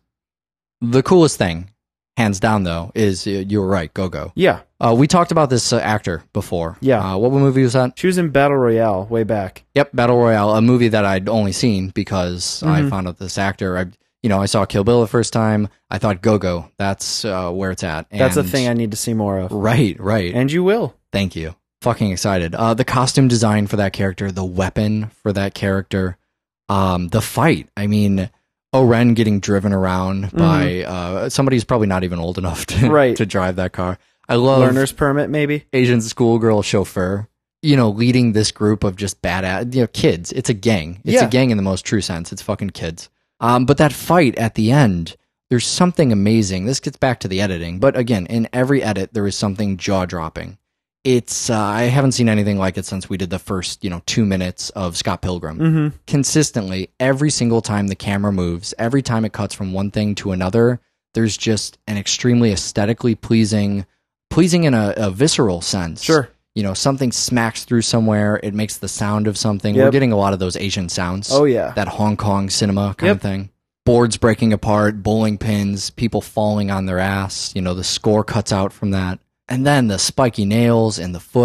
The coolest thing, hands down though, is uh, you were right, Go-Go. Yeah. Uh, we talked about this uh, actor before. Yeah. Uh, what movie was that? She was in Battle Royale way back. Yep, Battle Royale, a movie that I'd only seen because I Mhm. found out this actor. I, you know, I saw Kill Bill the first time. I thought Go-Go, that's uh, where it's at. That's a And- thing I need to see more of. Right, right. And you will. Thank you. Fucking excited. Uh, the costume design for that character, the weapon for that character, um, the fight. I mean, Oren getting driven around by uh, somebody who's probably not even old enough to, Right. to drive that car. I love Learner's permit, maybe. Asian schoolgirl chauffeur, you know, leading this group of just badass, you know, kids. It's a gang. It's Yeah. a gang in the most true sense. It's fucking kids. Um, but that fight at the end, there's something amazing. This gets back to the editing, but again, in every edit, there is something jaw dropping. It's uh, I haven't seen anything like it since we did the first, you know, two minutes of Scott Pilgrim. Mm-hmm. Consistently, every single time the camera moves, every time it cuts from one thing to another, there's just an extremely aesthetically pleasing, pleasing in a, a visceral sense. Sure. You know, something smacks through somewhere. It makes the sound of something. We're Yep. getting a lot of those Asian sounds. Oh, yeah. That Hong Kong cinema kind Yep. of thing. Boards breaking apart, bowling pins, people falling on their ass. You know, the score cuts out from that. And then the spiky nails in the foot.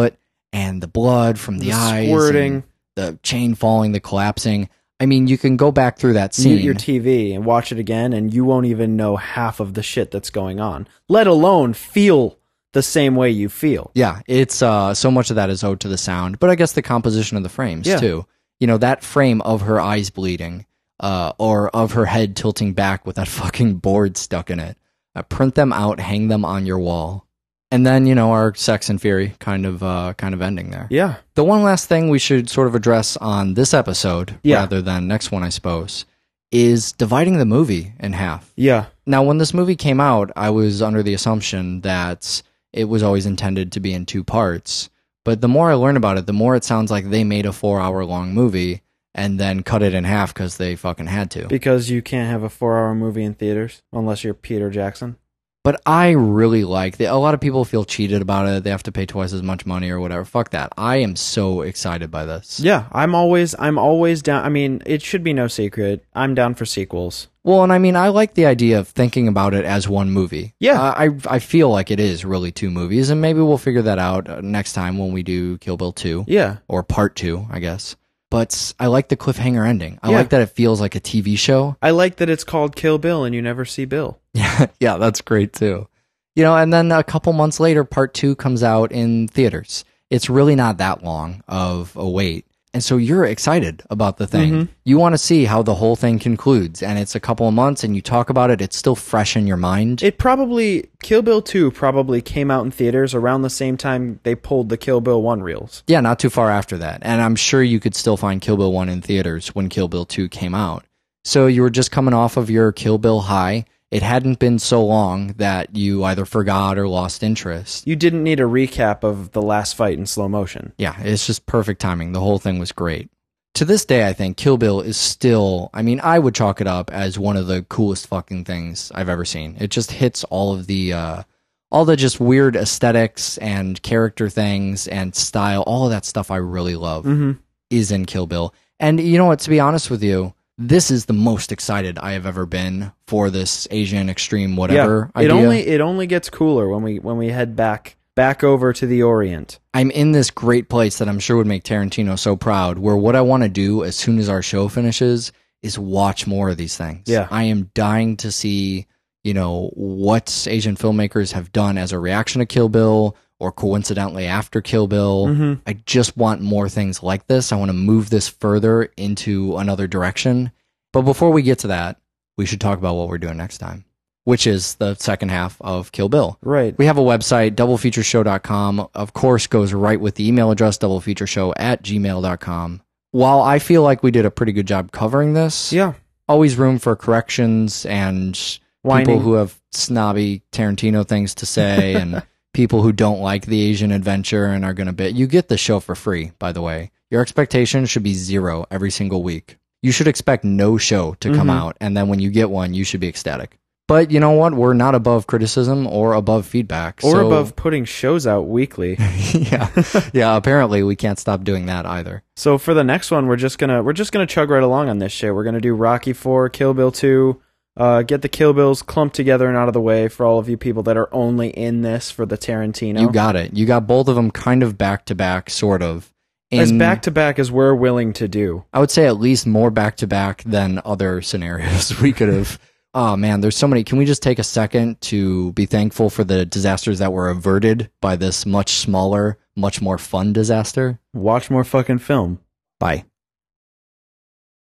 and the blood from the, The eyes, squirting. and the chain falling, the collapsing. I mean, you can go back through that scene. Mute your T V and watch it again, and you won't even know half of the shit that's going on, let alone feel the same way you feel. Yeah, it's uh, so much of that is owed to the sound, but I guess the composition of the frames Yeah. too. You know, that frame of her eyes bleeding, uh, or of her head tilting back with that fucking board stuck in it. Uh, print them out, hang them on your wall, and then you know our sex and fury kind of uh, kind of ending there. Yeah. The one last thing we should sort of address on this episode, Yeah. rather than next one, I suppose, is dividing the movie in half. Yeah. Now, when this movie came out, I was under the assumption that it was always intended to be in two parts. But the more I learn about it, the more it sounds like they made a four-hour-long movie and then cut it in half because they fucking had to. Because you can't have a four-hour movie in theaters unless you're Peter Jackson. But I really like that. A lot of people feel cheated about it. They have to pay twice as much money or whatever. Fuck that. I am so excited by this. Yeah, I'm always I'm always down. I mean, it should be no secret. I'm down for sequels. Well, and I mean, I like the idea of thinking about it as one movie. Yeah. Uh, I I feel like it is really two movies, and maybe we'll figure that out uh, next time when we do Kill Bill two. Yeah. Or part two, I guess. But I like the cliffhanger ending. I Yeah. like that it feels like a T V show. I like that it's called Kill Bill and you never see Bill. Yeah, yeah, that's great too. You know, and then a couple months later, part two comes out in theaters. It's really not that long of a wait. And so you're excited about the thing. Mhm. You want to see how the whole thing concludes. And it's a couple of months and you talk about it. It's still fresh in your mind. It probably Kill Bill two probably came out in theaters around the same time they pulled the Kill Bill one reels. Yeah, not too far after that. And I'm sure you could still find Kill Bill one in theaters when Kill Bill two came out. So you were just coming off of your Kill Bill high. It hadn't been so long that you either forgot or lost interest. You didn't need a recap of the last fight in slow motion. Yeah, it's just perfect timing. The whole thing was great. To this day, I think Kill Bill is still, I mean, I would chalk it up as one of the coolest fucking things I've ever seen. It just hits all of the, uh, all the just weird aesthetics and character things and style. All of that stuff I really love Mm-hmm. is in Kill Bill. And you know what, to be honest with you, this is the most excited I have ever been for this Asian extreme whatever yeah, it idea. only it only gets cooler when we when we head back back over to the Orient. I'm in this great place that I'm sure would make Tarantino so proud, where what I want to do as soon as our show finishes is watch more of these things. Yeah. I am dying to see, you know, what Asian filmmakers have done as a reaction to Kill Bill or coincidentally after Kill Bill. Mhm. I just want more things like this. I want to move this further into another direction. But before we get to that, we should talk about what we're doing next time, which is the second half of Kill Bill. Right. We have a website, double feature show dot com. Of course, goes right with the email address, double feature show at gmail dot com. While I feel like we did a pretty good job covering this, Yeah. always room for corrections and Whining. people who have snobby Tarantino things to say and people who don't like the Asian adventure and are going to bit. You get the show for free, by the way. Your expectations should be zero every single week. You should expect no show to come Mhm. out, and then when you get one, you should be ecstatic. But you know what? We're not above criticism or above feedback. Or so- above putting shows out weekly. yeah, yeah. Apparently, we can't stop doing that either. So for the next one, we're just gonna we're just gonna chug right along on this shit. We're gonna do Rocky four, Kill Bill two, uh, get the Kill Bills clumped together and out of the way for all of you people that are only in this for the Tarantino. You got it. You got both of them kind of back to back, sort of. as In- back to back as we're willing to do. I would say at least more back to back than other scenarios we could have. Oh man, there's so many. Can we just take a second to be thankful for the disasters that were averted by this much smaller, much more fun disaster? Watch more fucking film. Bye.